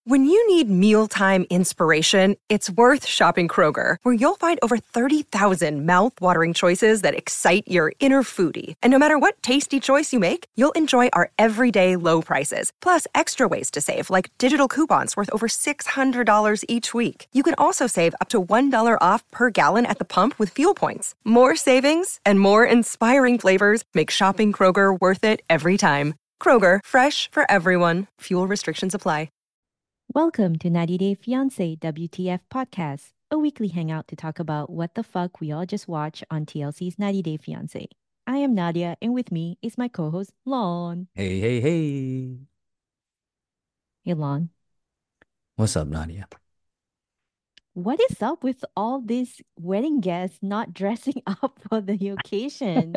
When you need mealtime inspiration, it's worth shopping Kroger, where you'll find over 30,000 mouth-watering choices that excite your inner foodie. And no matter what tasty choice you make, you'll enjoy our everyday low prices, plus extra ways to save, like digital coupons worth over $600 each week. You can also save up to $1 off per gallon at the pump with fuel points. More savings and more inspiring flavors make shopping Kroger worth it every time. Kroger, fresh for everyone. Fuel restrictions apply. Welcome to 90 Day Fiancé WTF Podcast, a weekly hangout to talk about what the fuck we all just watched on TLC's 90 Day Fiancé. I am Nadia, and with me is my co-host, Lon. Hey, hey, hey. Hey, Lon. What's up, Nadia? What is up with all these wedding guests not dressing up for the occasion?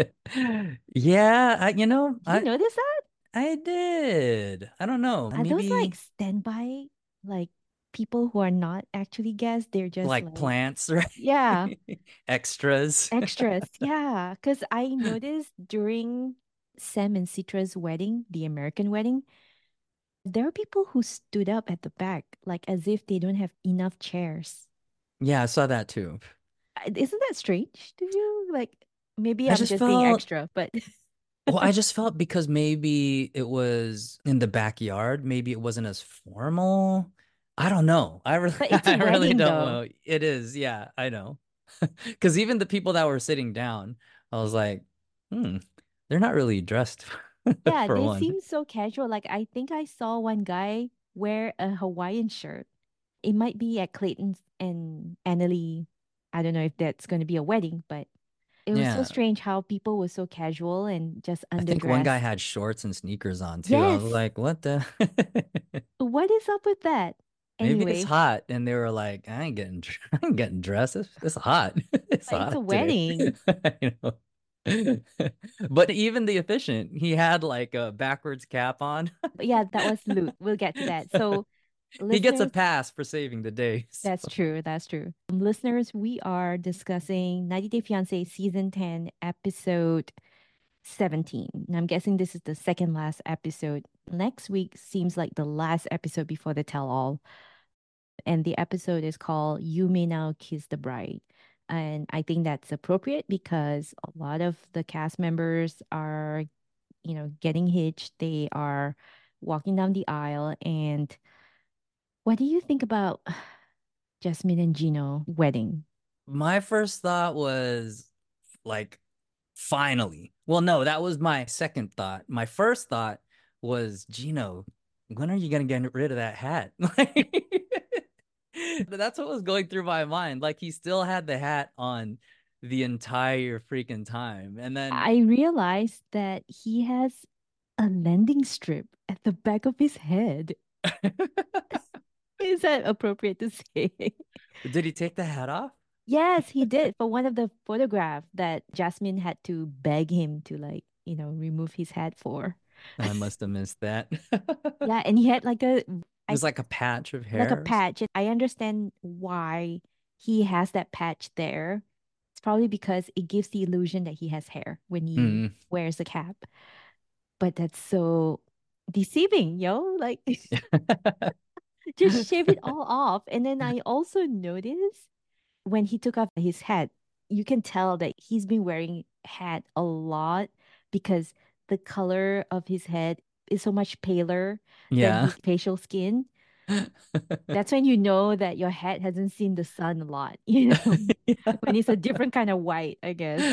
Yeah, Did you notice that? I did. I don't know. Are those like Maybe standby, like people who are not actually guests? They're just like plants, right? yeah. Extras. Extras, yeah. Because I noticed during Sam and Citra's wedding, the American wedding, there are people who stood up at the back, like as if they don't have enough chairs. Yeah, I saw that too. Isn't that strange to you? Like, maybe I I'm just just being felt, extra, but well, I just felt because maybe it was in the backyard, maybe it wasn't as formal. I don't know. but it's a I really wedding don't though. know. It is, yeah, I know. Because even the people that were sitting down, I was like, hmm, they're not really dressed Yeah, for they one. seem so casual. Like, I think I saw one guy wear a Hawaiian shirt. It might be at Clayton's and Annalie. I don't know if that's going to be a wedding, but it was so Yeah. strange how people were so casual and just I think one guy underdressed. had shorts and sneakers on too. I was Yes. like, what the? What is up with that? Maybe it's Anyway, hot. And they were like, I ain't getting dressed. It's hot. It's but it's a hot today. wedding. You know? But even the officiant, he had like a backwards cap on. But yeah, that was Luke. We'll get to that. So, He gets a listeners, pass for saving the day. that's true. That's true. Listeners, we are discussing 90 Day Fiancé season 10, episode 17. And I'm guessing this is the second last episode. Next week seems like the last episode before the tell all. And the episode is called You May Now Kiss the Bride. And I think that's appropriate because a lot of the cast members are, getting hitched. They are walking down the aisle. And what do you think about Jasmine and Gino wedding? My first thought was like, finally. Well, no, that was my second thought. My first thought was, Gino, when are you gonna get rid of that hat? That's what was going through my mind. Like he still had the hat on the entire freaking time. And then I realized that he has a landing strip at the back of his head. Is that appropriate to say? did he take the hat off? Yes, he did for one of the photograph that Jasmine had to beg him to remove his hat for. I must have missed that. Yeah, and he had It I was like a patch of like a hairs. patch. And I understand why he has that patch there. It's probably because it gives the illusion that he has hair when he Mm. wears a cap. But that's so deceiving, yo. Like just shave it all off. And then I also noticed when he took off his hat, you can tell that he's been wearing hat a lot because the color of his head is so much paler than Yeah. his facial skin. That's when you know that your head hasn't seen the sun a lot, when it's a different kind of white, I guess.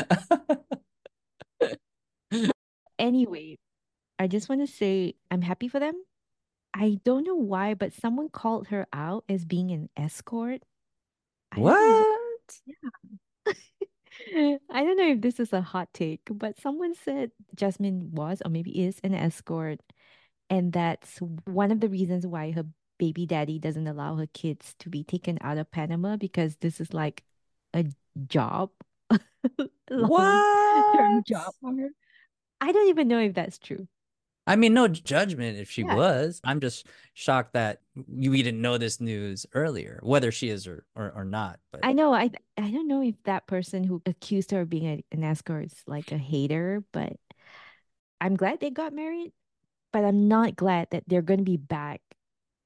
Anyway, I just want to say I'm happy for them. I don't know why, but someone called her out as being an escort. I don't know. What? I don't know if this is a hot take, but someone said Jasmine was or maybe is an escort, and that's one of the reasons why her baby daddy doesn't allow her kids to be taken out of Panama because this is like a job, long-term What? job for her. I don't even know if that's true. I mean, no judgment if she Yeah, was. I'm just shocked that we didn't know this news earlier, whether she is or not. But I know. I don't know if that person who accused her of being an escort is like a hater, but I'm glad they got married. But I'm not glad that they're going to be back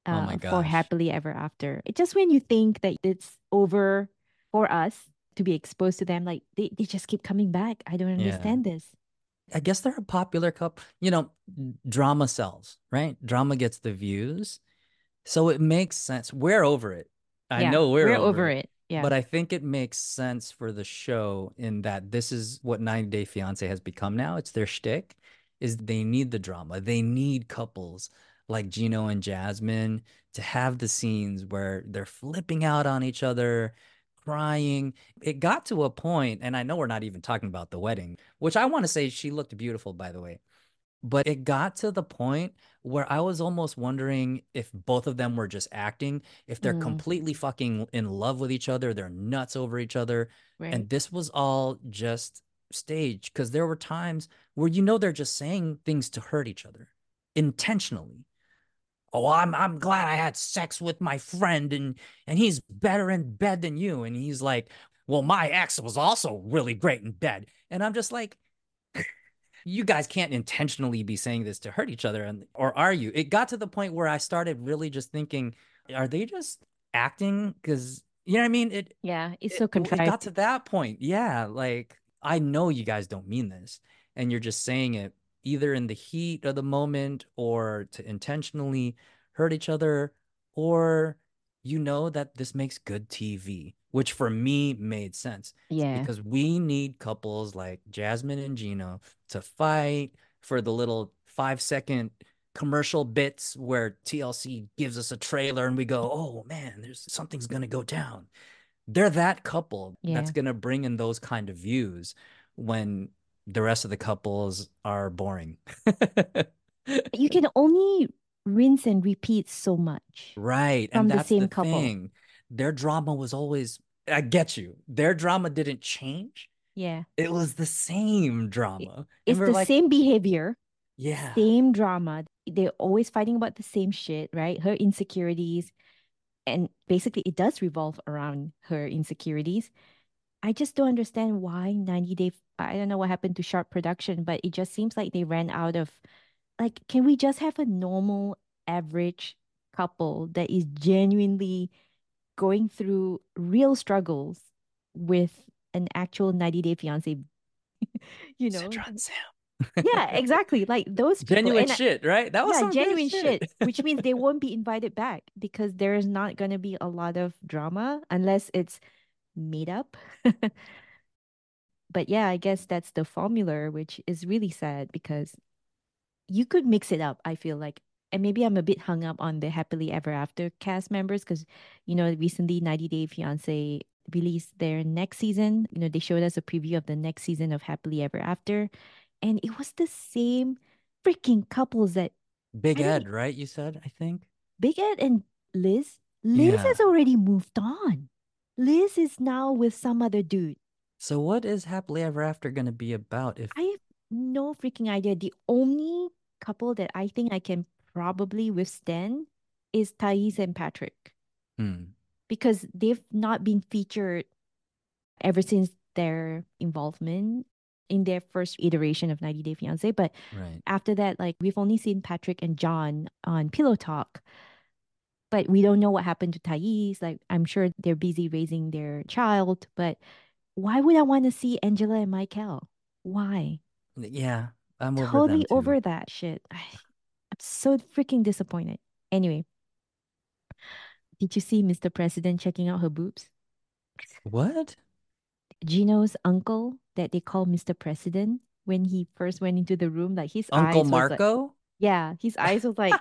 Oh my for gosh. Happily Ever After. It's just when you think that it's over for us to be exposed to them, like they just keep coming back. I don't Yeah. understand this. I guess they're a popular couple. Drama sells, right? Drama gets the views. So it makes sense. We're over it. I Yeah, know we're we're over over it. it. Yeah. But I think it makes sense for the show in that this is what 90 Day Fiance has become now. It's their shtick, is they need the drama. They need couples like Gino and Jasmine to have the scenes where they're flipping out on each other, crying. It got to a point, and I know we're not even talking about the wedding, which I want to say she looked beautiful, by the way. But it got to the point where I was almost wondering if both of them were just acting, if they're Mm, completely fucking in love with each other, they're nuts over each other. right. And this was all just staged because there were times where they're just saying things to hurt each other intentionally. Oh, I'm glad I had sex with my friend and he's better in bed than you. And he's like, well, my ex was also really great in bed. And I'm just like, you guys can't intentionally be saying this to hurt each other, or are you? It got to the point where I started really just thinking, are they just acting? Because you know what I mean? Yeah, it's it so it got contrived. to that point. Yeah, like I know you guys don't mean this, and you're just saying it either in the heat of the moment or to intentionally hurt each other, or that this makes good TV, which for me made sense Yeah. because we need couples like Jasmine and Gino to fight for the little 5-second commercial bits where TLC gives us a trailer and we go, oh man, there's something's gonna go down. They're that couple that's Yeah. gonna bring in those kind of views when the rest of the couples are boring. You can only rinse and repeat so much Right. And from the that's the same couple. thing. Their drama was always, I get you. Their drama didn't change. Yeah. It was the same It- drama. And It's we're the like, same behavior, yeah. same drama. They're always fighting about the same shit, right? Her insecurities. And basically, it does revolve around her insecurities. I just don't understand why 90 Day. I don't know what happened to Sharp Production, but it just seems like they ran out of. Like, can we just have a normal, average couple that is genuinely going through real struggles with an actual 90 Day Fiance, you know? Sidra and Sam. Yeah, exactly. Like those people. Genuine And shit, right? That was yeah, some good genuine shit. shit, which means they won't be invited back because there's not going to be a lot of drama unless it's made up. But yeah, I guess that's the formula, which is really sad because you could mix it up, I feel like. And maybe I'm a bit hung up on the Happily Ever After cast members because, recently 90 Day Fiance released their next season. They showed us a preview of the next season of Happily Ever After. And it was the same freaking couples that Big I don't Ed, right? You said, I think. Big Ed and Liz. Liz Yeah. has already moved on. Liz is now with some other dude. So what is Happily Ever After gonna be about if I have no freaking idea. The only couple that I think I can probably withstand is Thais and Patrick hmm, because they've not been featured ever since their involvement in their first iteration of 90 Day Fiance. But right. after that, like we've only seen Patrick and John on Pillow Talk. But we don't know what happened to Thais. Like I'm sure they're busy raising their child, but why would I want to see Angela and Michael? Why? Yeah, I'm over them Totally too. over that shit. I'm so freaking disappointed. Anyway, did you see Mr. President checking out her boobs? What? Gino's uncle that they call Mr. President when he first went into the room, like his Uncle eyes was like, Marco? yeah, his eyes was like,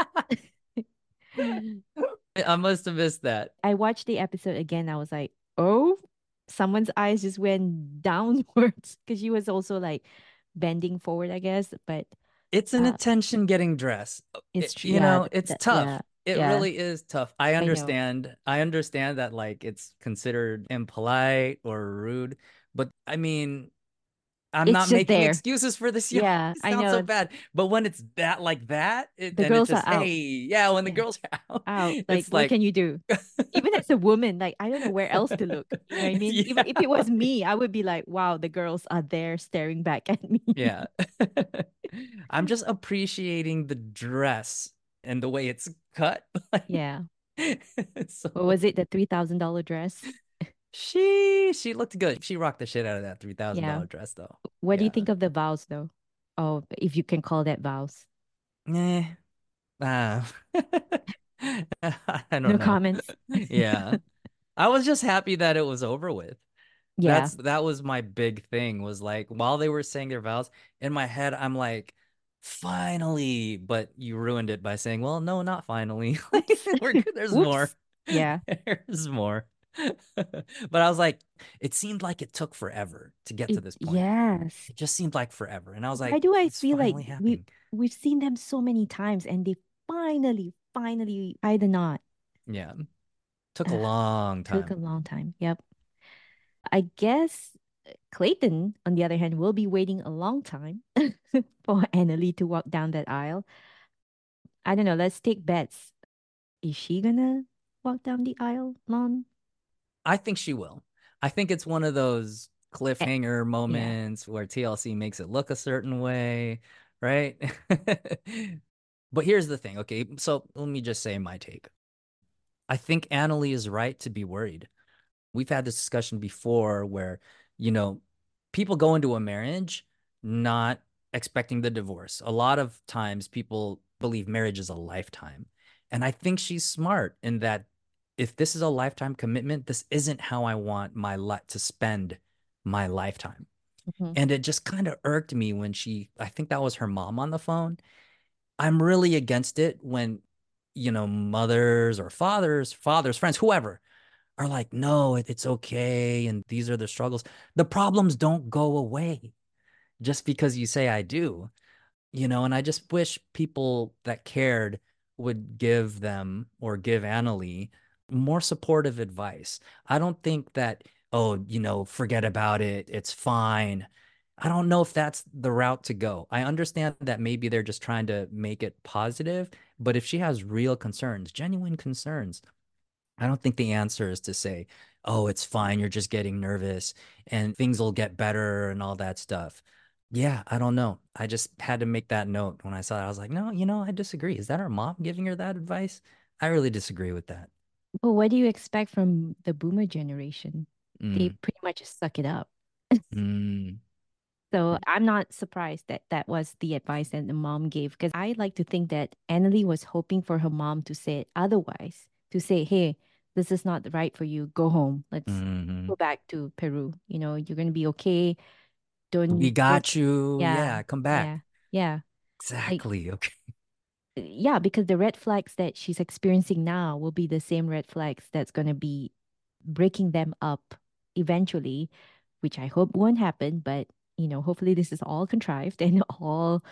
I must have missed that. I watched the episode again. I was like, oh, someone's eyes just went downwards because she was also like bending forward, I guess. But It's an uh, attention getting dress. it's true. Yeah, It's yeah, tough. It yeah. really is tough. I I know. understand. I understand that like it's considered impolite or rude, but I mean, I'm It's not just making there. excuses for this. Yeah, Yeah, it I sounds so know. bad. But when it's that like that, The and it's girls are just, hey, out. yeah, when the Yeah, girls are out, out. Like, it's what like, can you do? Even as a woman, like I don't know where else to look. You know what I mean? Even yeah, if it was me, I would be like, wow, the girls are there staring back at me. yeah. I'm just appreciating the dress and the way it's cut. Like, Yeah. so Or was it the $3,000 dress? she looked good. She rocked the shit out of that three thousand Yeah. dollar dress though. What do you Yeah. think of the vows though? Oh, if you can call that vows. Eh. Uh, I don't No know. comments. Yeah. I was just happy that it was over with. Yeah. That was my big thing was like while they were saying their vows in my head, I'm like, finally, but you ruined it by saying, well, no, not finally. Like Oops. we're good. There's more. Oops. Yeah. There's more. But I was like, it seemed like it took forever to get to this point. Yes. It just seemed like forever. And I was Why like, do I it's feel like finally happening. we've seen them so many times and they finally tie the knot. Yeah. Took a long Took a time. long time. Yep. I guess Clayton, on the other hand, will be waiting a long time for Annalie to walk down that aisle. I don't know. Let's take bets. Is she gonna walk down the aisle, Lon? I think she will. I think it's one of those Eh, cliffhanger yeah. moments where TLC makes it look a certain way, right? But here's the thing, okay? So let me just say my take. I think Annalie is right to be worried. We've had this discussion before where, you know, people go into a marriage not expecting the divorce. A lot of times people believe marriage is a lifetime. And I think she's smart in that if this is a lifetime commitment, this isn't how I want my life to spend my lifetime. Mhm. And it just kind of irked me when I think that was her mom on the phone. I'm really against it when, mothers or fathers, friends, whoever are like, no, it's okay. And these are the struggles. The problems don't go away just because you say I do, and I just wish people that cared would give them or give Annalie more supportive advice. I don't think that, oh, forget about it. It's fine. I don't know if that's the route to go. I understand that maybe they're just trying to make it positive, but if she has real concerns, genuine concerns, I don't think the answer is to say, oh, it's fine. You're just getting nervous and things will get better and all that stuff. Yeah, I don't know. I just had to make that note when I saw it. I was like, no, I disagree. Is that her mom giving her that advice? I really disagree with that. Well, what do you expect from the boomer generation? They Mm, pretty much just suck it up. mm, So I'm not surprised that that was the advice that the mom gave because I like to think that Annalie was hoping for her mom to say it otherwise, to say, hey, this is not right for you. Go home. Let's hmm go back to Peru. You're going to be okay. We Don't, got you. yeah, Yeah, come yeah, back. yeah. Like, Exactly. Okay. yeah, because the red flags that she's experiencing now will be the same red flags that's going to be breaking them up eventually, which I hope won't happen. But, hopefully this is all contrived and all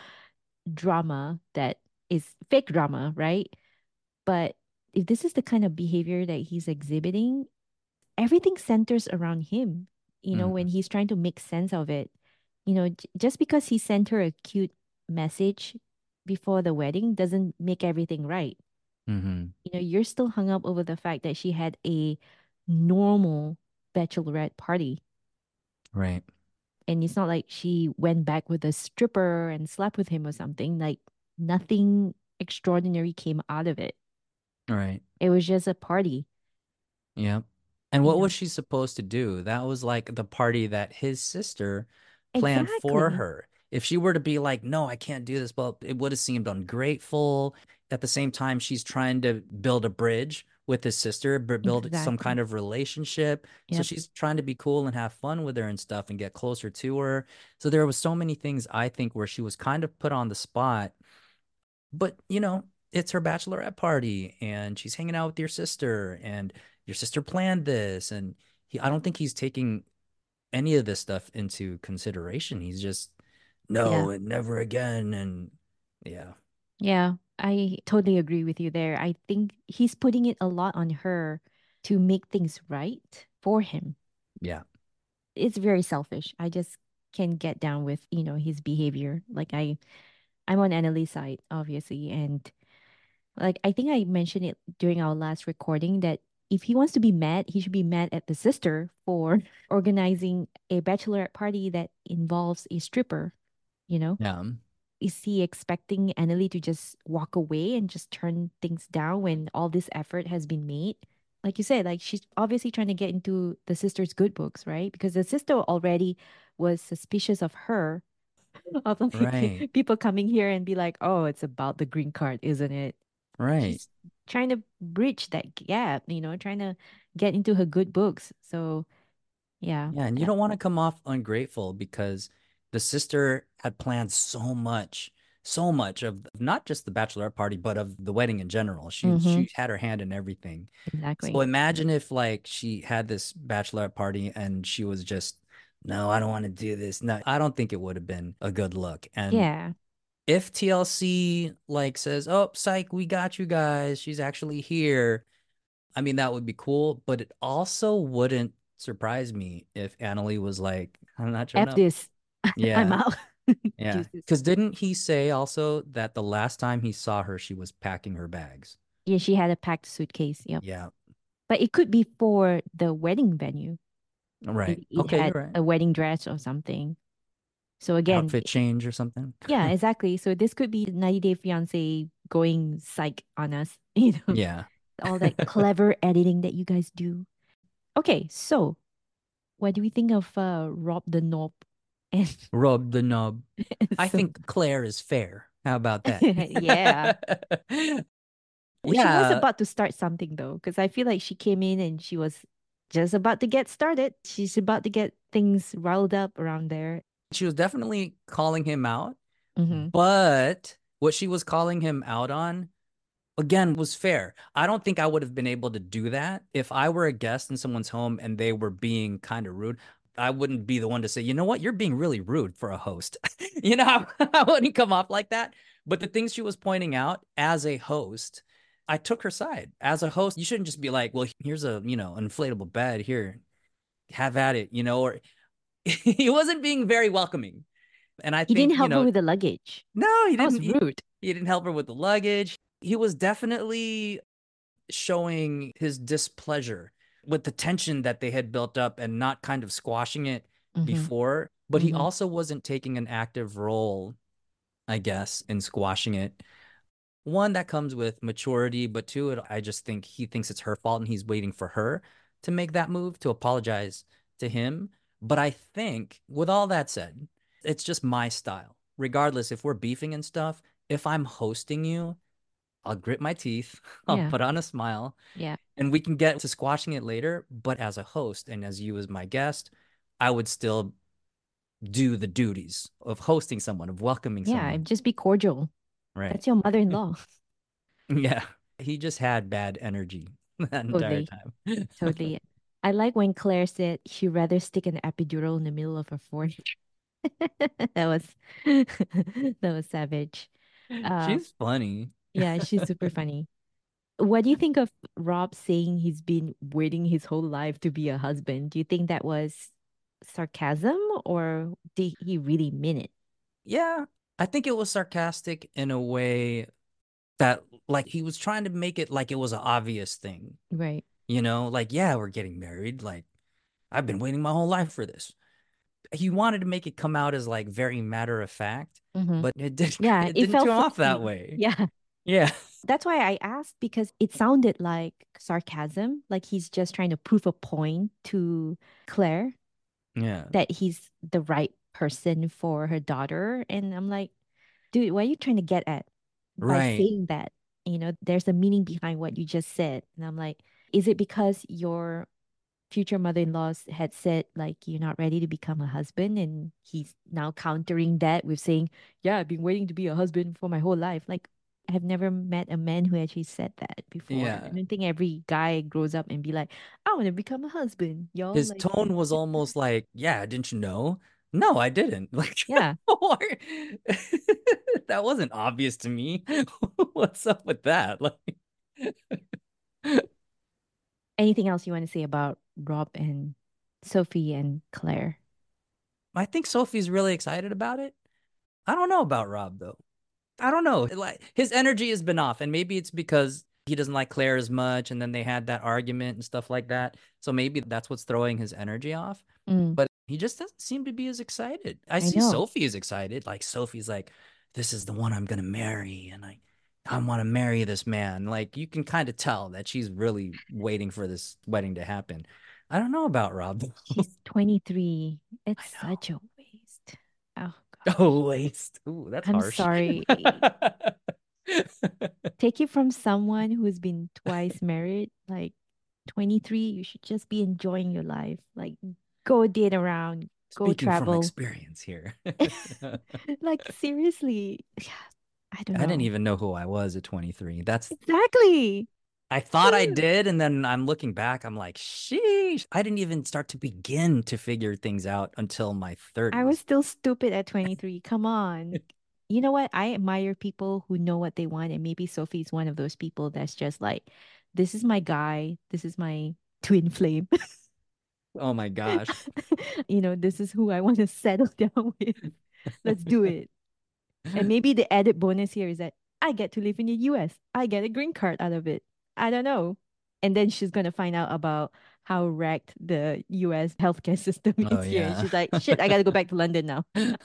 drama that is fake drama, right? But if this is the kind of behavior that he's exhibiting, everything centers around him, when hmm he's trying to make sense of it. Just because he sent her a cute message before the wedding doesn't make everything right. hmm You're still hung up over the fact that she had a normal bachelorette party. Right. And it's not like she went back with a stripper and slept with him or something. Like nothing extraordinary came out of it. Right. It was just a party, Yeah. And you what was know? she supposed to do? That was like the party that his sister planned for Exactly. her. If she were to be like, no, I can't do this, well, it would have seemed ungrateful. At the same time, she's trying to build a bridge with his sister, build some kind Exactly. of relationship. So Yep. she's trying to be cool and have fun with her and stuff and get closer to her. So there was so many things I think where she was kind of put on the spot, but it's her bachelorette party and she's hanging out with your sister and your sister planned this and I don't think he's taking any of this stuff into consideration. He's just Yeah. no and never again and yeah. Yeah. I totally agree with you there. I think he's putting it a lot on her to make things right for him. Yeah. It's very selfish. I just can get down with, his behavior. Like I'm on Annalie's side, obviously. And like I think I mentioned it during our last recording that if he wants to be mad, he should be mad at the sister for organizing a bachelorette party that involves a stripper, you know? Yeah. Is he expecting Annalie to just walk away and just turn things down when all this effort has been made? Like you said, like she's obviously trying to get into the sister's good books, right? Because the sister already was suspicious of her, of Right. like people coming here and be like, oh, it's about the green card, isn't it? Right. She's trying to bridge that gap, trying to get into her good books. So, yeah. Yeah, and you Yeah. don't want to come off ungrateful because the sister had planned so much of not just the bachelorette party, but of the wedding in general. She Mm-hmm. she had her hand in everything. So Exactly. imagine if like she had this bachelorette party and she was just, no, I don't want to do this. No, I don't think it would have been a good look. And Yeah. if TLC like says, "Oh, psych, we got you guys. She's actually here." I mean, that would be cool, but it also wouldn't surprise me if Annalie was like, I'm not showing F up. this. I'm Yeah. out. Yeah. Deuces. Because didn't he say also that the last time he saw her, she was packing her bags? Yeah, she had a packed suitcase. Yep. Yeah. But it could be for the wedding venue. Right. It Okay, had you're right. a wedding dress or something. So again, Outfit change or something. yeah, exactly. So this could be 90 Day Fiance going psych on us, Yeah. all that clever editing that you guys do. Okay, so what do we think of Rob the Knob and, Rub the nub. and I so think Claire is fair. How about that? yeah. Well, she was Yeah. about to start something though, because I feel like she came in and she was just about to get started. She's about to get things riled up around there. She was definitely calling him out, Mm-hmm. but what she was calling him out on again was fair. I don't think I would have been able to do that if I were a guest in someone's home and they were being kind of rude. I wouldn't be the one to say, you know what, you're being really rude for a host. I wouldn't come off like that. But the things she was pointing out as a host, I took her side. As a host, you shouldn't just be like, well, here's a, an inflatable bed here, have at it, or he wasn't being very welcoming. And I He think, didn't help her with the luggage. no, he That was didn't. rude. He didn't help her with the luggage. He was definitely showing his displeasure with the tension that they had built up and not kind of squashing it Mm-hmm. before. But he Mm-hmm. also wasn't taking an active role, I guess, in squashing it. One, that comes with maturity, but two, I just think he thinks it's her fault and he's waiting for her to make that move to apologize to him. But I think, with all that said, it's just my style. Regardless, if we're beefing and stuff, if I'm hosting you, I'll grit my teeth, I'll Yeah. put on a smile, Yeah. and we can get to squashing it later. But as a host and as you as my guest, I would still do the duties of hosting someone, of welcoming Yeah. someone. Just be cordial. Right. That's your mother-in-law. Yeah. He just had bad energy that entire Totally. time. Totally. I like when Claire said she'd rather stick an epidural in the middle of her forehead. That was that was savage. Uh She's funny. yeah, she's super funny. What do you think of Rob saying he's been waiting his whole life to be a husband? Do you think that was sarcasm or did he really mean it? Yeah. I think it was sarcastic in a way that like he was trying to make it like it was an obvious thing. Right. Like, yeah, we're getting married. Like, I've been waiting my whole life for this. He wanted to make it come out as like very matter of fact, Mm-hmm. but it did Yeah, it it didn't felt come off that fluffy. way. Yeah. Yeah. That's why I asked because it sounded like sarcasm, like he's just trying to prove a point to Claire Yeah. that he's the right person for her daughter. And I'm like, dude, what are you trying to get at by Right. saying that? There's a meaning behind what you just said. And I'm like, is it because your future mother-in-laws had said like you're not ready to become a husband and he's now countering that with saying, yeah, I've been waiting to be a husband for my whole life. Like I have never met a man who actually said that before. I Yeah. don't think every guy grows up and be like, I want to become a husband, y'all. His Like, tone was almost like, yeah, didn't you know? No, I didn't. Like, yeah. that wasn't obvious to me. What's up with that? Like, Anything else you want to say about Rob and Sophie and Claire? I think Sophie's really excited about it. I don't know about Rob though. I don't know. Like his energy has been off, and maybe it's because he doesn't like Claire as much, and then they had that argument and stuff like that. So maybe that's what's throwing his energy off. Mm, But he just doesn't seem to be as excited. I I see know. Sophie is excited. Like Sophie's like, this is the one I'm gonna marry, and I want to marry this man. Like you can kind of tell that she's really waiting for this wedding to happen. I don't know about Rob. She's 23. I It's know. such a waste. Oh Oh, gosh. waste. Ooh, that's I'm harsh. sorry. Take it from someone who's been twice married, like 23, you should just be enjoying your life. Like go date around, go Speaking from travel. experience here. Like seriously. I don't I didn't know. even know who I was at 23. Exactly. I thought I did, and then I'm looking back, I'm like, sheesh. I didn't even start to begin to figure things out until my I was 30s. still stupid at 23. Come on. You know what? I admire people who know what they want, and maybe Sophie's one of those people that's just like, this is my guy, this is my twin flame. Oh my gosh. This is who I want to settle down with. Let's do it. And maybe the added bonus here is that I get to live in the US. I get a green card out of it. I don't know. And then she's gonna find out about how wrecked the US healthcare system Oh is here. And yeah. she's like, shit, I gotta go back to London now.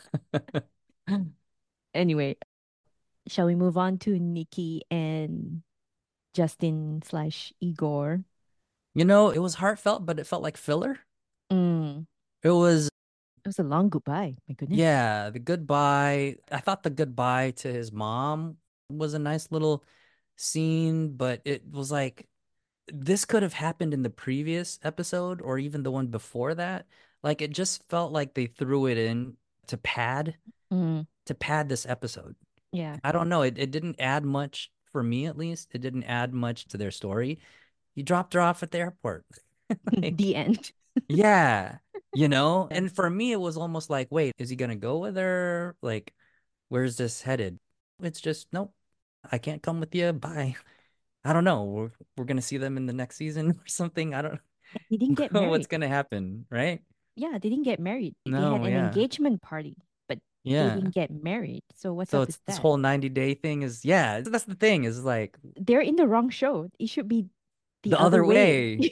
Anyway, shall we move on to Nikki and Justin slash Igor? It was heartfelt, but it felt like filler. Mm, It was, it was a long goodbye. My goodness. yeah, the goodbye. I thought the goodbye to his mom was a nice little scene, but it was like this could have happened in the previous episode or even the one before that. Like it just felt like they threw it in to pad Mm, to pad this episode. yeah. I don't know. It didn't add much for me at least. It didn't add much to their story. You dropped her off at the airport. Like, The end. yeah, Yeah. And for me, it was almost like, wait, is he gonna go with her? Like, where's this headed? It's just, nope, I can't come with you. Bye. I don't know. We're gonna see them in the next season or something. I don't They didn't get know what's married. gonna happen, right? Yeah, they didn't get married. They had No, an yeah. engagement party, but they Yeah. didn't get married. So what's So up it's with this that? whole 90-day thing is, yeah, that's the thing is like They're in the wrong show. It should be the the other other way. way.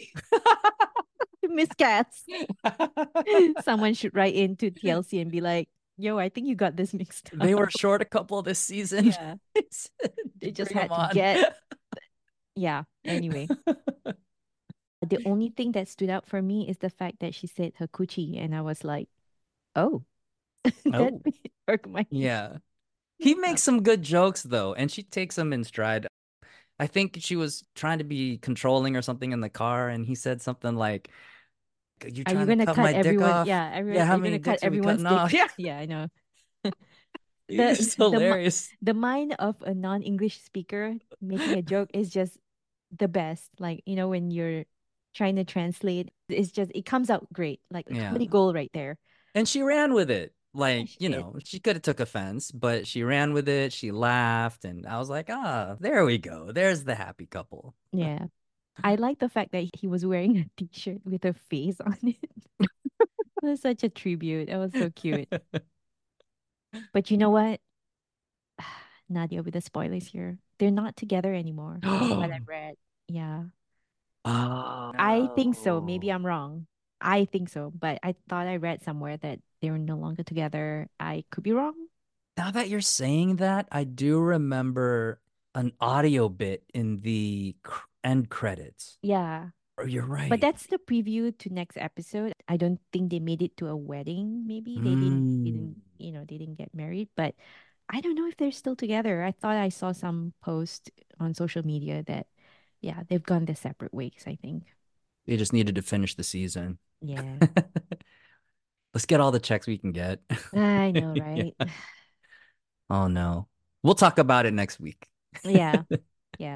Miscast. Someone should write into TLC and be like, yo, I think you got this mixed They were up. short a couple this season. Yeah. They just Bring them had to on. get, yeah. Anyway, the only thing that stood out for me is the fact that she said her coochie. And I was like, oh, that Oh, irked my. yeah. He Yeah. makes some good jokes though, and she takes them in stride. I think she was trying to be controlling or something in the car, and he said something like, "You Are you trying to gonna cut cut my dick everyone? off? Yeah, everyone. Yeah, Are how you gonna many cut dicks are we everyone's cutting off?" dick? Yeah, Yeah, I know. The it's the mi- hilarious. the mind of a non-English speaker making a joke is just the best. Like, when you're trying to translate, it comes out great. Like a Yeah, comedy gold right there. and she ran with it. Yeah, Like, she did. she could have took offense, but she ran with it. She laughed, and I was like, ah, there we go. There's the happy couple. Yeah. I like the fact that he was wearing a t-shirt with a face on it. It was such a tribute. It was so cute. But you know what? Nadia with the spoilers here. They're not together anymore. That's what I Oh read. Yeah. I think so. Maybe no. I'm wrong. I think so, but I thought I read somewhere that they're no longer together. I could be wrong. Now that you're saying that, I do remember an audio bit in the end credits. Yeah. Oh, you're But right. that's the preview to next episode. I don't think they made it to a wedding. Maybe they didn't Mm. didn't they didn't get married, but I don't know if they're still together. I thought I saw some post on social media that yeah, they've gone their separate ways, I think. They just needed to finish the season. Yeah. Let's get all the checks we can get. I know, Yeah. right? Oh no. We'll talk about it next week. Yeah. Yeah.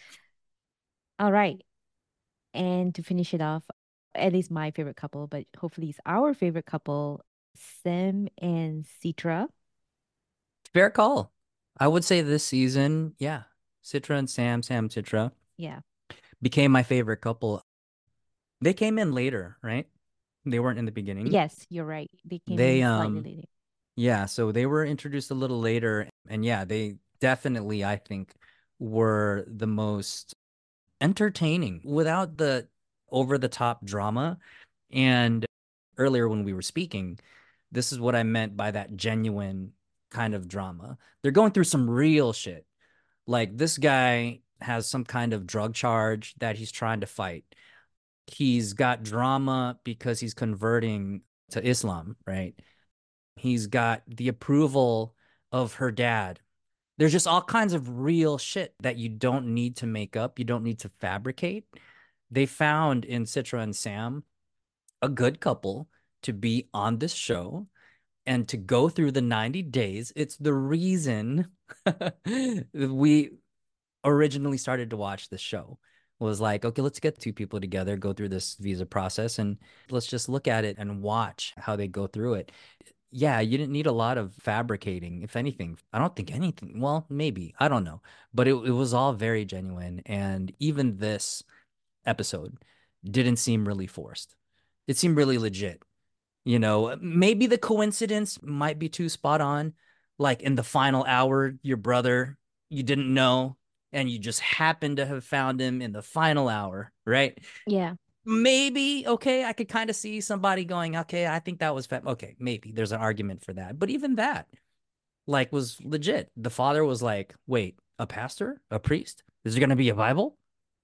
All right. And to finish it off, at least my favorite couple, but hopefully it's our favorite couple, Sam and Citra. Fair call. I would say this season, yeah. Citra and Sam, Citra Yeah. became my favorite couple. They came in later, right? They weren't in the beginning. Yes, you're right. They came They in slightly later. Yeah, so they were introduced a little later, and yeah, they definitely, I think, were the most entertaining without the over the top drama. And earlier when we were speaking, this is what I meant by that genuine kind of drama. They're going through some real shit. Like this guy has some kind of drug charge that he's trying to fight. He's got drama because he's converting to Islam, right? He's got the approval of her dad. There's just all kinds of real shit that you don't need to make up, you don't need to fabricate. They found in Citra and Sam a good couple to be on this show and to go through the 90 days. It's the reason we originally started to watch the show. Was like, okay, let's get two people together, go through this visa process, and let's just look at it and watch how they go through it. Yeah, you didn't need a lot of fabricating. If anything, I don't think anything. Well, maybe, I don't know. But it was all very genuine. And even this episode didn't seem really forced. It seemed really legit. You know, maybe the coincidence might be too spot on. Like in the final hour, your brother, you didn't know, and you just happened to have found him in the final hour, right? Yeah. Maybe, okay, I could kind of see somebody going, okay, I think that was okay, maybe there's an argument for that. But even that, like, was legit. The father was like, wait, a pastor? A priest? Is there going to be a Bible?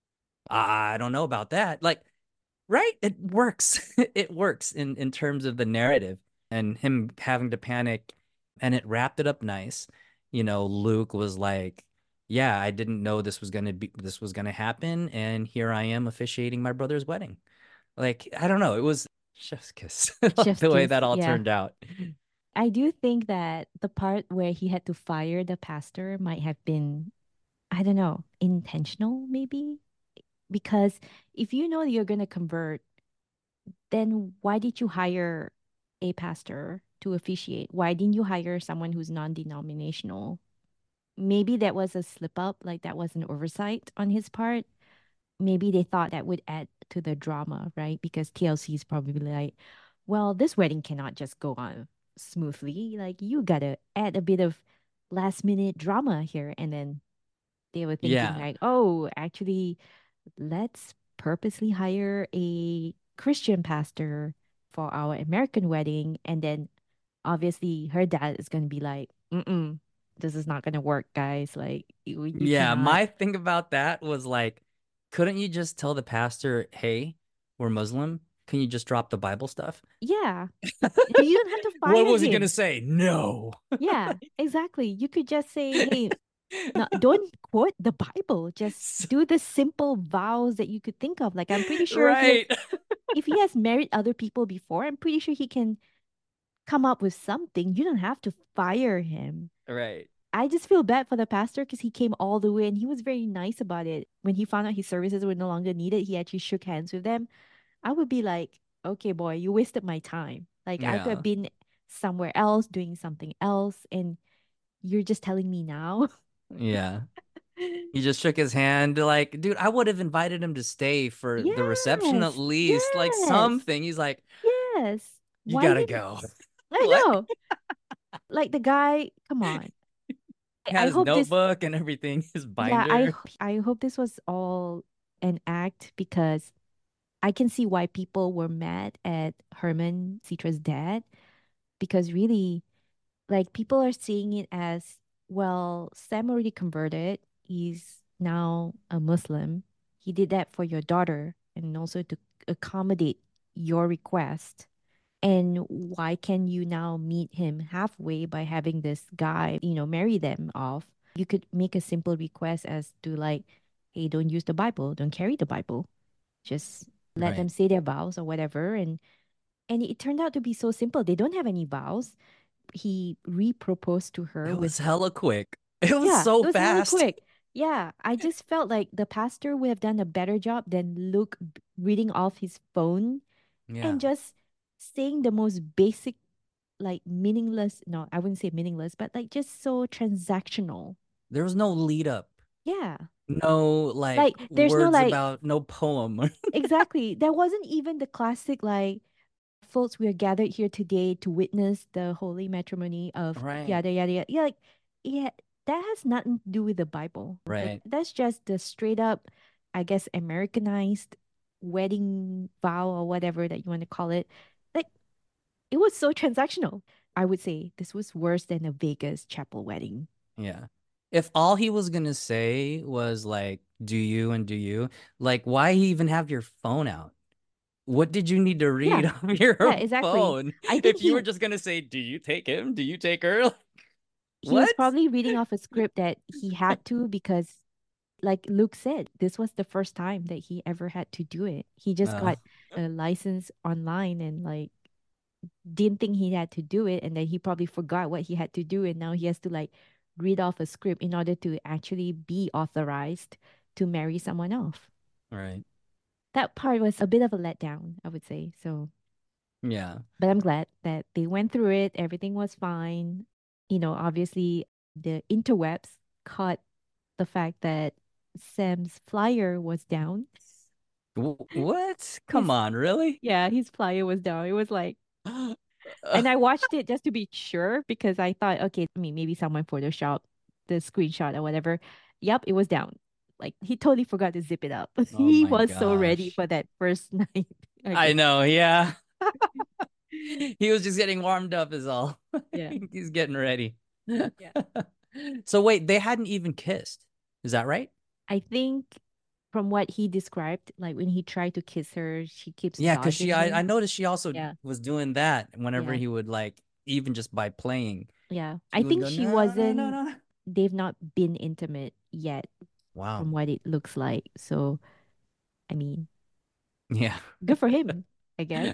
I don't know about that. Like, right? It works. It works in terms of the narrative and him having to panic, and it wrapped it up nice. You know, Luke was like, yeah, I didn't know this was gonna happen, and here I am officiating my brother's wedding. Like, I don't know, it was chef's kiss Chef's the way kiss. that all Yeah. turned out. I do think that the part where he had to fire the pastor might have been, I don't know, intentional maybe. Because if you know you're going to convert, then why did you hire a pastor to officiate? Why didn't you hire someone who's non-denominational? Maybe that was a slip up, like that was an oversight on his part. Maybe they thought that would add to the drama, right? Because TLC is probably like, well, this wedding cannot just go on smoothly. Like, you gotta add a bit of last minute drama here. And then they were thinking, Yeah. like, oh, actually, let's purposely hire a Christian pastor for our American wedding. And then obviously her dad is going to be like, mm-mm, this is not going to work, guys. Like, you Yeah, cannot. my thing about that was like, couldn't you just tell the pastor, hey, we're Muslim? Can you just drop the Bible stuff? Yeah. You don't have to What fire was he gonna him. say? No. Yeah, exactly. You could just say, hey, no, don't quote the Bible. Just do the simple vows that you could think of. Like, I'm pretty sure Right. if he has married other people before, I'm pretty sure he can come up with something. You don't have to fire him. Right. I just feel bad for the pastor because he came all the way and he was very nice about it. When he found out his services were no longer needed, he actually shook hands with them. I would be like, okay, boy, you wasted my time. Like, I could have Yeah. been somewhere else doing something else, and you're just telling me now. Yeah. He just shook his hand, like, dude, I would have invited him to stay for the reception at Yes, least, like yes, something. He's like, yes. you Why gotta didn't go. I What? know? Like the guy, come on. He I had his hope this, notebook and everything, his yeah, binder. I hope this was all an act because I can see why people were mad at Herman Citra's dad because really, like, people are seeing it as, well, Sam already converted. He's now a Muslim. He did that for your daughter and also to accommodate your request. And why can you now meet him halfway by having this guy, marry them off? You could make a simple request as to, like, hey, don't use the Bible, don't carry the Bible. Just let them Right. say their vows or whatever. And it turned out to be so simple. They don't have any vows. He re-proposed to her It with, was hella quick. It was yeah, so it was really fast. quick. Yeah, I just felt like the pastor would have done a better job than Luke reading off his phone Yeah. and just saying the most basic, like, meaningless, no, I wouldn't say meaningless, but like just so transactional. There was no lead up, Yeah. no like Like there's no words like about no poem. exactly. There wasn't even the classic like, folks, we are gathered here today to witness the holy matrimony of Right. yada yada yada. Yeah, like, yeah, that has nothing to do with the Bible. Like, Right. that's just the straight up, I guess, Americanized wedding vow or whatever that you want to call it. Like, it was so transactional. I would say this was worse than a Vegas chapel wedding. Yeah. If all he was gonna say was like, do you and do you, like, why he even have your phone out? What did you need to read Yeah, on your yeah, exactly. phone? I think If you he were just gonna say, do you take him? Do you take her? Like, he was what? probably reading off a script that he had to because, like Luke said, this was the first time that he ever had to do it. He just Uh, got a license online and like didn't think he had to do it, and then he probably forgot what he had to do, and now he has to like read off a script in order to actually be authorized to marry someone else. right. That part was a bit of a letdown, I would say. So, Yeah. but I'm glad that they went through it. Everything was fine. Obviously, the interwebs caught the fact that Sam's flyer was down. What? Come His, on, really? yeah, his flyer was down. It was like, and I watched it just to be sure because I thought, okay, I mean, maybe someone photoshopped the screenshot or whatever. Yep, it was down. Like he totally forgot to zip it up. Oh He my was so ready gosh. for that first night, I I guess. know, yeah. He was just getting warmed up is all. Yeah. He's getting ready. Yeah. So wait, they hadn't even kissed. Is that right? I think from what he described, like when he tried to kiss her, she keeps Yeah, because dodging I him. noticed she also Yeah. was doing that whenever Yeah. he would like, even just by playing, Yeah. I she would think go, she no, no, no, wasn't, no. they've not been intimate yet Wow. from what it looks like. So, I mean, Yeah. good for him, I guess.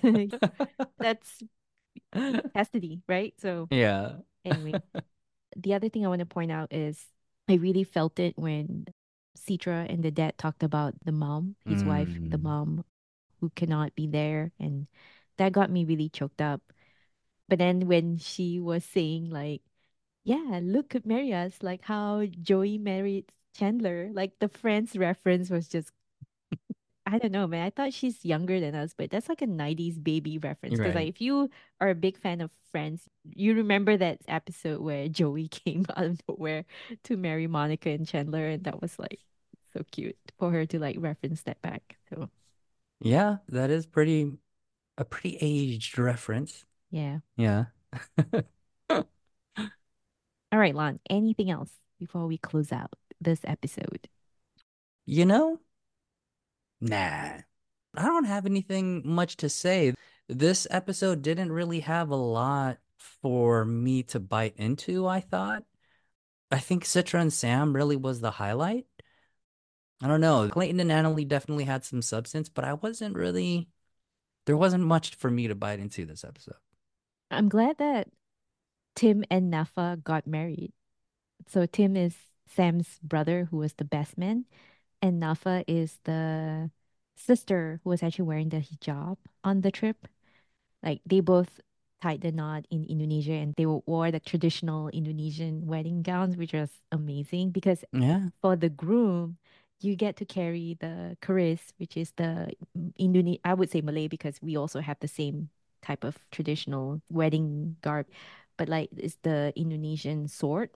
That's custody, right? So, Yeah. anyway, the other thing I want to point out is I really felt it when Citra and the dad talked about the mom, his wife, the Mm. mom who cannot be there. And that got me really choked up. But then when she was saying, like, yeah, look could marry us, like how Joey married Chandler, like the Friends reference was just, I don't know, man. I thought she's younger than us, but that's like a 90s baby reference. You're Because like, right. if you are a big fan of Friends, you remember that episode where Joey came out of nowhere to marry Monica and Chandler, and that was like so cute for her to like reference that back. So Yeah, that is a pretty aged reference. yeah. Yeah. All right, Lon, anything else before we close out this episode? You know, nah. I don't have anything much to say. This episode didn't really have a lot for me to bite into, I thought. I think Citra and Sam really was the highlight. I don't know. Clayton and Annalie definitely had some substance, but there wasn't much for me to bite into this episode. I'm glad that Tim and Nafa got married. So Tim is Sam's brother who was the best man, and Nafa is the sister who was actually wearing the hijab on the trip. Like they both tied the knot in Indonesia and they wore the traditional Indonesian wedding gowns, which was amazing because Yeah. for the groom, you get to carry the keris, which is the I would say Malay because we also have the same type of traditional wedding garb, but like it's the Indonesian sword.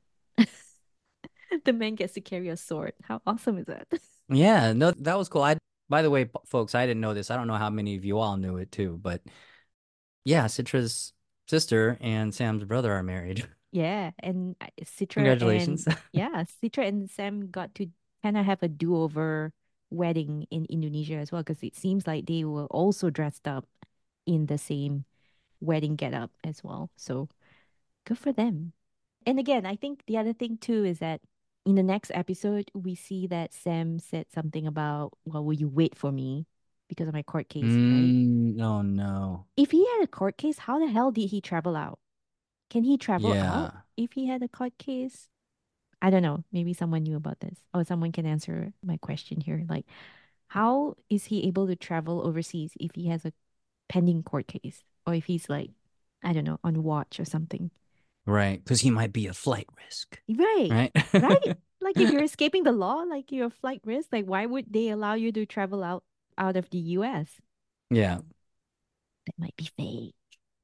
The man gets to carry a sword. How awesome is that? Yeah, no, that was cool. By the way, folks, I didn't know this. I don't know how many of you all knew it too, but yeah, Citra's sister and Sam's brother are married. Yeah, and Citra and Congratulations. yeah, Citra and Sam got to kind of have a do-over wedding in Indonesia as well because it seems like they were also dressed up in the same wedding getup as well. So good for them. And again, I think the other thing too is that in the next episode, we see that Sam said something about, well, will you wait for me because of my court case, right? Oh no. If he had a court case, how the hell did he travel out? Can he travel out Yeah. if he had a court case? I don't know. Maybe someone knew about this. Or someone can answer my question here. Like, how is he able to travel overseas if he has a pending court case? Or if he's like, I don't know, on watch or something. Right. Because he might be a flight risk. Right. Right. Right? Like if you're escaping the law, like you're a flight risk, like why would they allow you to travel out of the US? Yeah. That might be fake.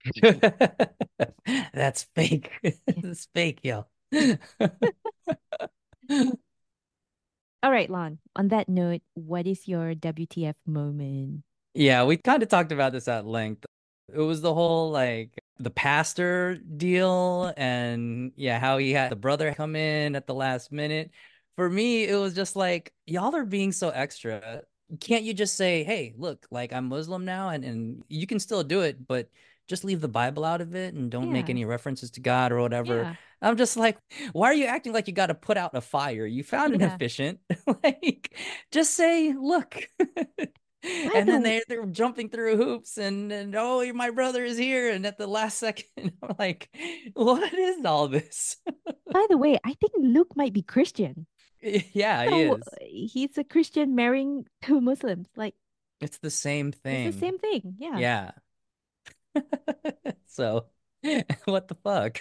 That's fake. Yeah. It's fake, yo. All right, Lon. On that note, what is your WTF moment? Yeah, we kind of talked about this at length. It was the whole like the pastor deal and yeah, how he had the brother come in at the last minute. For me, it was just like, y'all are being so extra. Can't you just say, hey, look, like I'm Muslim now and you can still do it, but just leave the Bible out of it and don't make Yeah, any references to God or whatever. yeah, I'm just like, why are you acting like you got to put out a fire? You found an yeah. efficient. Like, just say, look. By And then the they're jumping through hoops and oh, my brother is here. And at the last second, I'm like, what is all this? by the way, I think Luke might be Christian. Yeah, he So is. he's a Christian marrying two Muslims. Like It's the same it's the thing. same thing. Yeah. Yeah. So, what the fuck?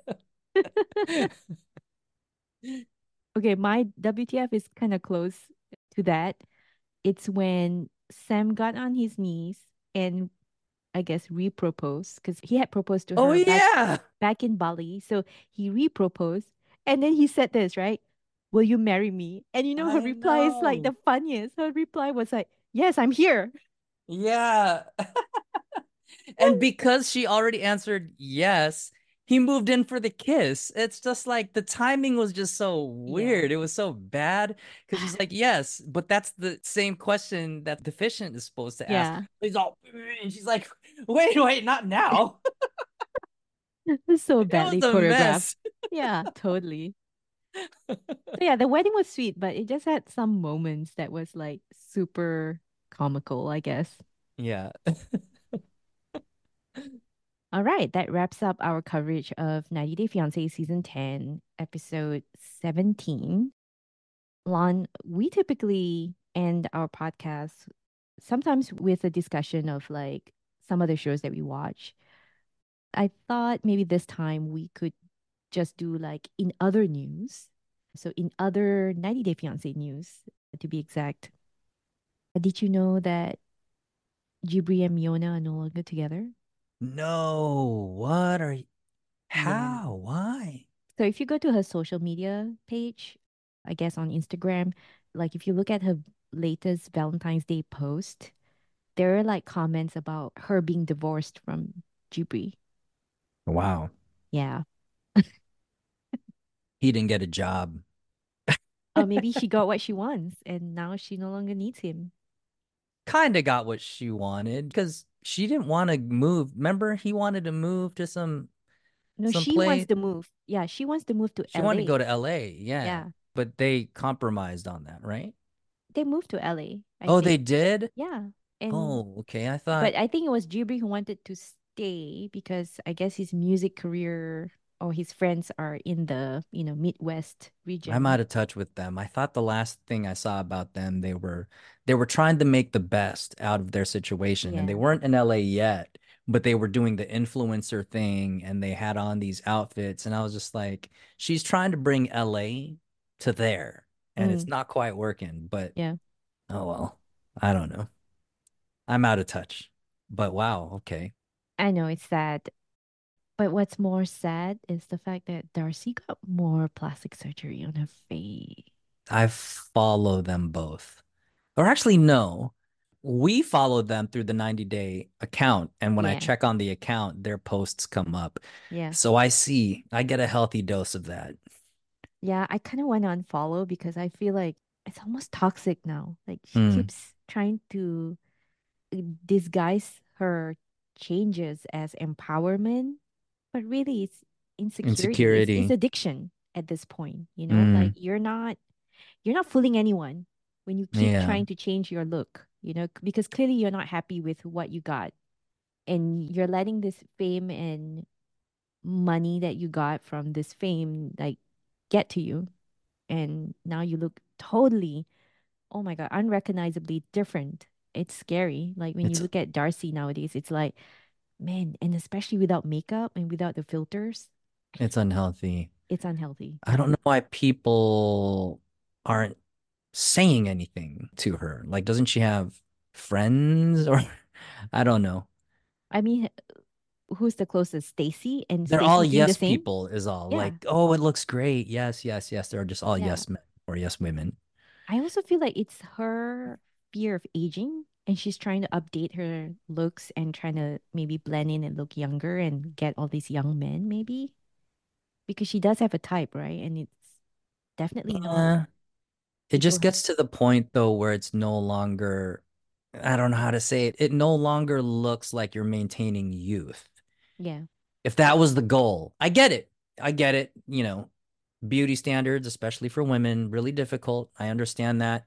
Okay, my WTF is kind of close to that. It's when Sam got on his knees and I guess re-proposed because he had proposed to Oh, her yeah. back in Bali. So he re-proposed and then he said this, right? Will you marry me? And you know her I reply is like the know. funniest. Her reply was like, "Yes, I'm here." Yeah. And because she already answered yes, he moved in for the kiss. It's just like the timing was just so Yeah. weird. It was so bad because he's like, yes, but that's the same question that deficient is supposed to ask. Yeah. He's all, and she's like, wait, not now. It's so It was badly a choreographed. mess. Yeah, totally. So yeah, the wedding was sweet, but it just had some moments that was like super comical, I guess. Yeah. All right, that wraps up our coverage of 90 Day Fiancé season 10, episode 17. Lon, we typically end our podcast sometimes with a discussion of like some of the shows that we watch. I thought maybe this time we could just do like in other news. So in other 90 Day Fiancé news, to be exact. Did you know that Jibri and Miona are no longer together? No, what are you? Yeah. How? Why? So if you go to her social media page, I guess on Instagram, like if you look at her latest Valentine's Day post, there are like comments about her being divorced from Jibri. Wow. Yeah. He didn't get a job. Or maybe she got what she wants and now she no longer needs him. Kind of got what she wanted because she didn't want to move. Remember, he wanted to move to No, some she wants place. to move. Yeah, she wants to move to She wanted to LA. go to LA, yeah. Yeah. But they compromised on that, right? They moved to LA, I Oh, they think. did? Yeah. And Oh, okay. I but thought I think it was Jibri who wanted to stay because I guess his music career or his friends are in the, Midwest I'm region. out of touch with them. I thought the last thing I saw about them, they were trying to make the best out of their situation and they Yeah. weren't in LA yet, but they were doing the influencer thing and they had on these outfits and I was just like, she's trying to bring LA to there and it's Mm, not quite working, but yeah. oh well. I don't know. I'm out of touch. But wow, okay. I know it's sad. But what's more sad is the fact that Darcy got more plastic surgery on her face. I follow them both. Or actually, no. We follow them through the 90-day account. And when I Yeah. check on the account, their posts come up. Yeah. So I get a healthy dose of that. Yeah, I kind of want to unfollow because I feel like it's almost toxic now. Like she Hmm. keeps trying to disguise her changes as empowerment, but really it's insecurity. It's Insecurity. addiction at this point, Like Mm. you're not fooling anyone when you keep Yeah. trying to change your look, because clearly you're not happy with what you got and you're letting this fame and money that you got from this fame like get to you and now you look totally, oh my God, unrecognizably different. It's scary. Like when you It's look at Darcy nowadays, it's like, man, and especially without makeup and without the filters, it's unhealthy. it's unhealthy. I Yeah. don't know why people aren't saying anything to her. Like, doesn't she have friends or I don't know. I mean, who's the closest? Stacy, and They're all Stacy's doing the yes same. people is all. Yeah. Like, oh, it looks great. Yes, yes, yes. They're just all Yeah. yes men or yes women. I also feel like it's her fear of aging. And she's trying to update her looks and trying to maybe blend in and look younger and get all these young men, maybe. Because she does have a type, right? And it's definitely not Uh, it people just who, gets to the point though where it's no longer, I don't know how to say it. It no longer looks like you're maintaining youth. yeah, If that was the goal, I get it. I get it. Beauty standards, especially for women, really difficult. I understand that.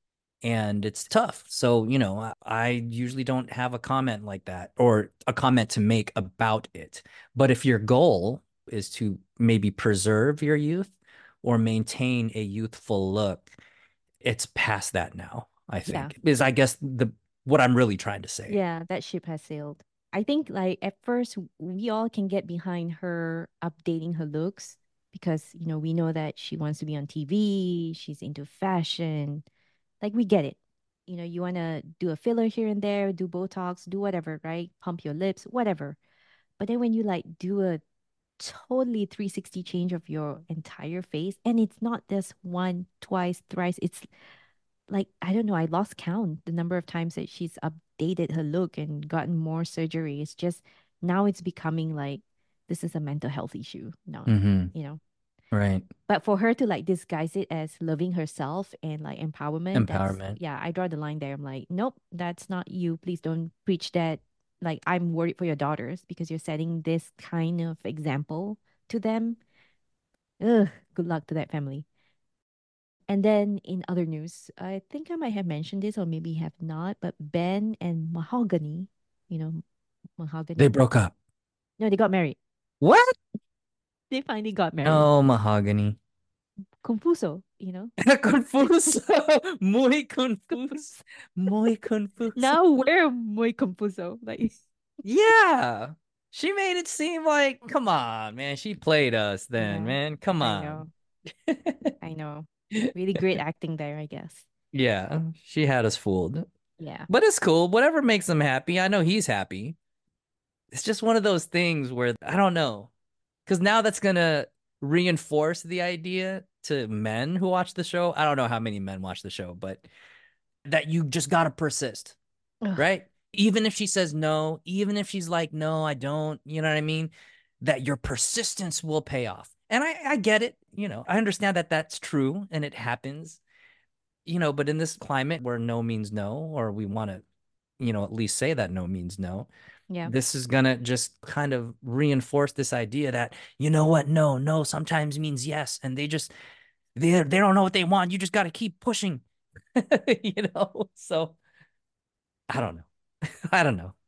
And it's tough. So, I usually don't have a comment like that or a comment to make about it. But if your goal is to maybe preserve your youth or maintain a youthful look, it's past that now, I yeah, think, is I guess the what I'm really trying to say. yeah, that ship has sailed. I think like at first we all can get behind her updating her looks because, we know that she wants to be on TV, she's into fashion. Like we get it. You want to do a filler here and there, do Botox, do whatever, right? Pump your lips, whatever. But then when you like do a totally 360 change of your entire face, and it's not this one, twice, thrice, it's like, I don't know, I lost count the number of times that she's updated her look and gotten more surgery. It's just now it's becoming like this is a mental health issue. No, Mm-hmm. you know. Right. But for her to like disguise it as loving herself and like empowerment, that's, Empowerment. yeah, I draw the line there. I'm like, nope, that's not you. Please don't preach that. Like, I'm worried for your daughters because you're setting this kind of example to them. Ugh, good luck to that family. And then in other news, I think I might have mentioned this or maybe have not, but Ben and Mahogany, you know, They Mahogany. broke up. No, they got married. What? They finally got married. Oh, mahogany. Confuso, you know? Confuso. Muy confuso. Confuso. Muy confuso. Now we're muy confuso. Like, Yeah. She made it seem like, come on, man. She played us then, yeah, man. Come I on. know. I know. Really great acting there, I guess. Yeah, she had us fooled. Yeah. But it's cool. Whatever makes him happy. I know he's happy. It's just one of those things where I don't know. Because now that's gonna reinforce the idea to men who watch the show. I don't know how many men watch the show, but that you just gotta persist, Ugh, right? Even if she says no, even if she's like, no, I don't, you know what I mean? That your persistence will pay off. And I get it, I understand that that's true and it happens, but in this climate where no means no, or we want to, at least say that no means no, yeah. this is gonna just kind of reinforce this idea that, you know what, no, no sometimes means yes. And they don't know what they want. You just gotta keep pushing, So I don't know. I don't know.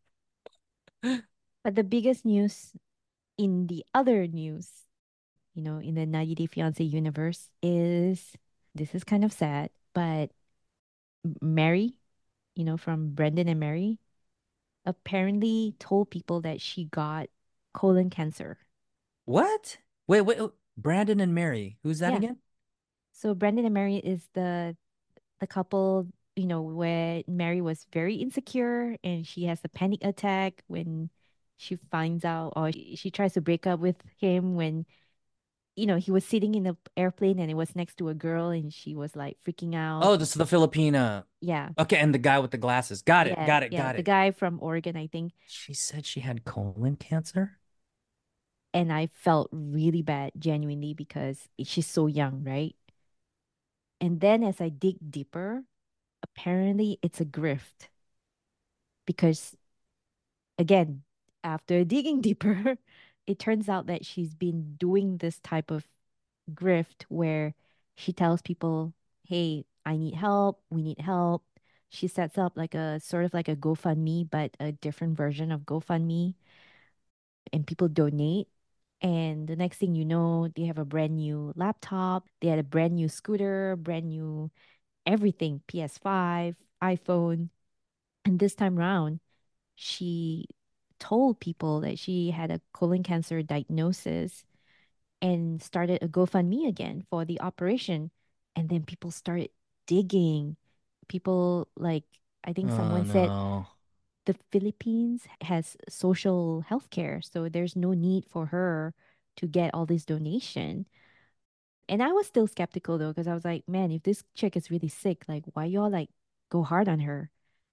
But the biggest news in the other news, in the 90 Day Fiancé universe is this is kind of sad, but Mary, from Brendan and Mary, apparently told people that she got colon cancer. What? Wait. Brandon and Mary. Who's that Yeah. again? So Brendan and Mary is the couple, where Mary was very insecure and she has a panic attack when she finds out or she tries to break up with him when, he was sitting in the airplane and it was next to a girl and she was like freaking out. Oh, this is the Filipina. Yeah. Okay, and the guy with the glasses. Got it. Yeah. Got it. Yeah. Got The it. guy from Oregon, I think. She said she had colon cancer. And I felt really bad, genuinely, because she's so young, right? And then as I dig deeper, apparently it's a grift because, again, after digging deeper, it turns out that she's been doing this type of grift where she tells people, hey, I need help, we need help. She sets up like a sort of like a GoFundMe, but a different version of GoFundMe, and people donate. And the next thing you know, they have a brand new laptop, they had a brand new scooter, brand new everything, PS5, iPhone. And this time round, she told people that she had a colon cancer diagnosis and started a GoFundMe again for the operation. And then people started digging. People like, I think Oh someone said no. the Philippines has social health care, so there's no need for her to get all this donation. And I was still skeptical though, because I was like, man, if this chick is really sick, like why y'all like go hard on her?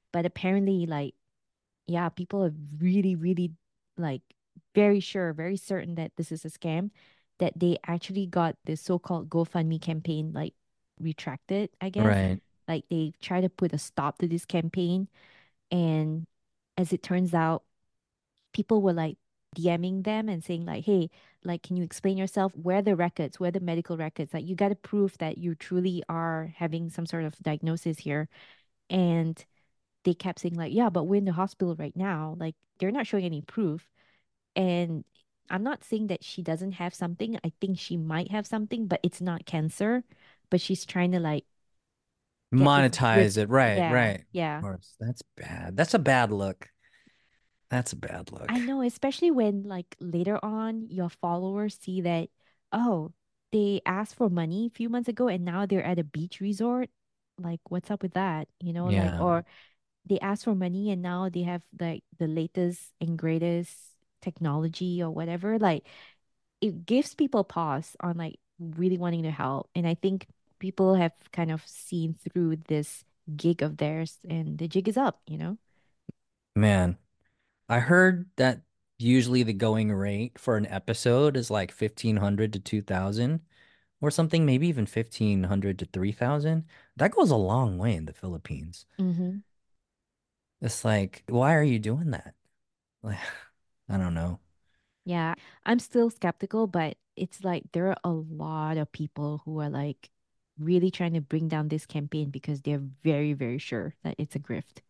But apparently, like, yeah, people are really, really like very sure, very certain that this is a scam, that they actually got this so-called GoFundMe campaign like retracted, I guess. Right. Like they try to put a stop to this campaign. And as it turns out, people were like DMing them and saying like, hey, like, can you explain yourself? Where are the records? Where are the medical records? Like, you got to prove that you truly are having some sort of diagnosis here. And they kept saying like, yeah, but we're in the hospital right now. Like, they're not showing any proof. And I'm not saying that she doesn't have something. I think she might have something, but it's not cancer. But she's trying to like get this Monetize grift. it. Right, Yeah, right. Of yeah. course. That's bad. That's a bad look. That's a bad look. I know, especially when like later on your followers see that, oh, they asked for money a few months ago and now they're at a beach resort. Like, what's up with that? You know, like, Yeah. or they asked for money and now they have like the latest and greatest technology or whatever. Like, it gives people pause on like really wanting to help. And I think people have kind of seen through this gig of theirs and the jig is up, you know? Man, I heard that usually the going rate for an episode is like 1,500 to 2,000 or something, maybe even 1,500 to 3,000. That goes a long way in the Philippines. Mm-hmm. It's like, why are you doing that? Like, I don't know. Yeah, I'm still skeptical, but it's like there are a lot of people who are like really trying to bring down this campaign because they're very, very sure that it's a grift.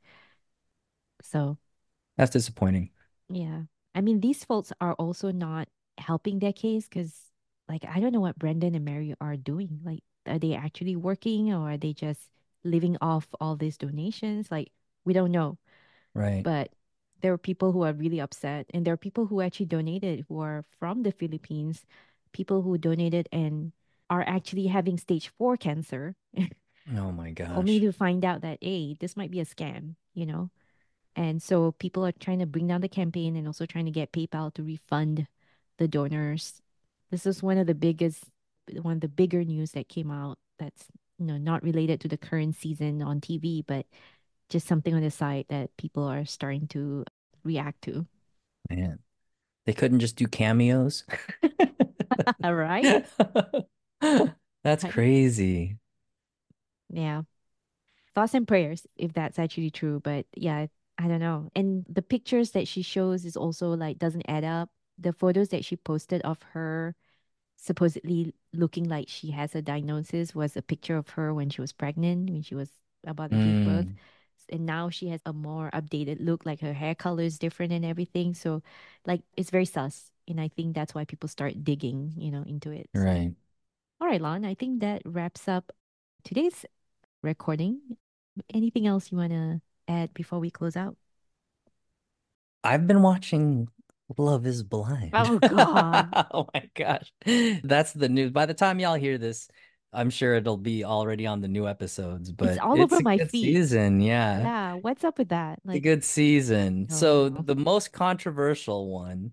So, That's disappointing. yeah. I mean, these folks are also not helping their case because, like, I don't know what Brendan and Mary are doing. Like, are they actually working or are they just living off all these donations? Like, we don't know. Right. But there are people who are really upset, and there are people who actually donated who are from the Philippines, people who donated and are actually having stage 4 cancer, Oh my only gosh. to find out that, hey, this might be a scam, you know? And so people are trying to bring down the campaign and also trying to get PayPal to refund the donors. This is one of the bigger news that came out that's, not related to the current season on TV, but just something on the side that people are starting to react to. Man. They couldn't just do cameos. Right? That's Right? crazy. Yeah. Thoughts and prayers if that's actually true. But yeah, I don't know. And the pictures that she shows is also like doesn't add up. The photos that she posted of her supposedly looking like she has a diagnosis was a picture of her when she was pregnant, when she was about to give birth. Mm, And now she has a more updated look, like her hair color is different and everything. So, like, it's very sus. And I think that's why people start digging, into it. So, right. all right, Lon, I think that wraps up today's recording. Anything else you want to add before we close out? I've been watching Love is Blind. Oh, God. Oh my gosh. That's the news. By the time y'all hear this, I'm sure it'll be already on the new episodes, It's but all it's over a my good feed. season. Yeah. Yeah. What's up with that? It's a Like, good season. So oh, the most controversial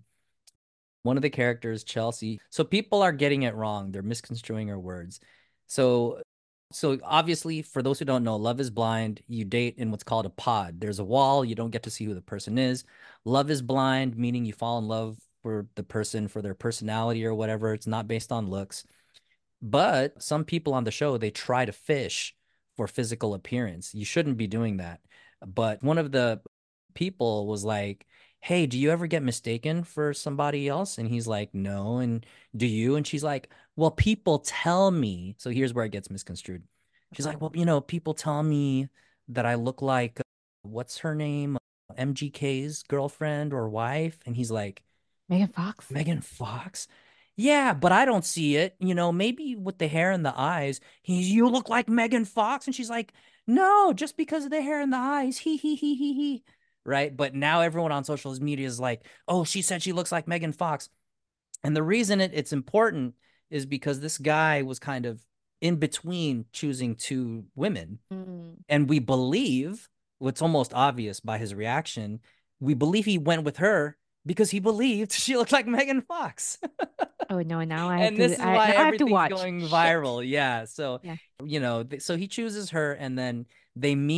one of the characters, Chelsea. So people are getting it wrong. They're misconstruing her words. So so obviously, for those who don't know, Love is Blind, you date in what's called a pod. There's a wall, you don't get to see who the person is. Love is blind, meaning you fall in love for the person for their personality or whatever. It's not based on looks. But some people on the show, they try to fish for physical appearance. You shouldn't be doing that. But one of the people was like, "Hey, do you ever get mistaken for somebody else?" And he's like, "No." And do you? And she's like, "Well, people tell me." So here's where it gets misconstrued. She's like, "Well, people tell me that I look like what's her name? MGK's girlfriend or wife." And he's like, Megan Fox. Megan Fox? Yeah, but I don't see it. Maybe with the hair and the eyes. You look like Megan Fox. And she's like, no, just because of the hair and the eyes. He. Right. But now everyone on social media is like, oh, she said she looks like Megan Fox. And the reason it's important is because this guy was kind of in between choosing two women. Mm. And we believe, what's almost obvious by his reaction, we believe he went with her because he believed she looked like Megan Fox. Oh no, now I have And this to is why now I have to everything's watch. going Shit. viral. Yeah. So, Yeah. so he chooses her and then they meet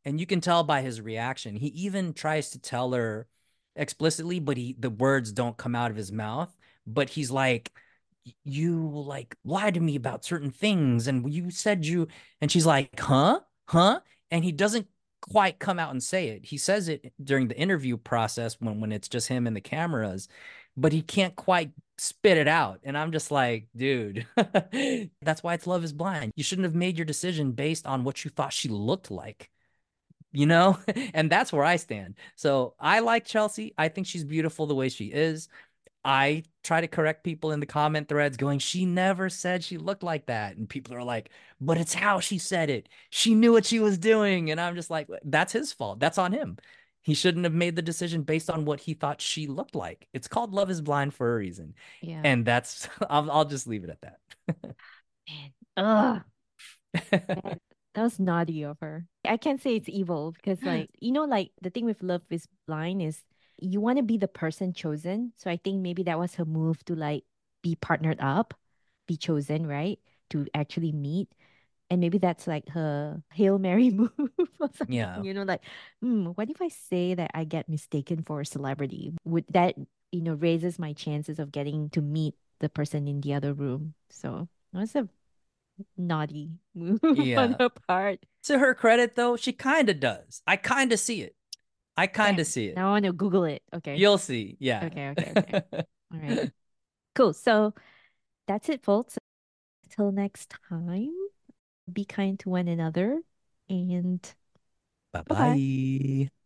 And you can tell by his reaction. He even tries to tell her explicitly, but the words don't come out of his mouth. But he's like, you like lied to me about certain things, and you said you, and she's like, huh, and he doesn't quite come out and say it. He says it during the interview process when it's just him and the cameras, but he can't quite spit it out. And I'm just like, dude, that's why it's Love is Blind. You shouldn't have made your decision based on what you thought she looked like, you know? And that's where I stand. So I like Chelsea. I think she's beautiful the way she is. I try to correct people in the comment threads going, she never said she looked like that. And people are like, but it's how she said it. She knew what she was doing. And I'm just like, that's his fault. That's on him. He shouldn't have made the decision based on what he thought she looked like. It's called Love is Blind for a reason. Yeah. And that's, I'll just leave it at that. Man. Ugh. That was naughty of her. I can't say it's evil because, like, like the thing with Love is Blind is you want to be the person chosen. So I think maybe that was her move to like be partnered up, be chosen, right? To actually meet. And maybe that's like her Hail Mary move or something, Yeah. like, what if I say that I get mistaken for a celebrity? Would that, raises my chances of getting to meet the person in the other room? So that's a naughty move on Yeah. her part. To her credit, though, she kind of does. I kind of see it. I kind of Damn. see it. Now I want to Google it. Okay. You'll see. Yeah. Okay. All right. Cool. So that's it, folks. Until next time, be kind to one another and Bye bye bye. bye.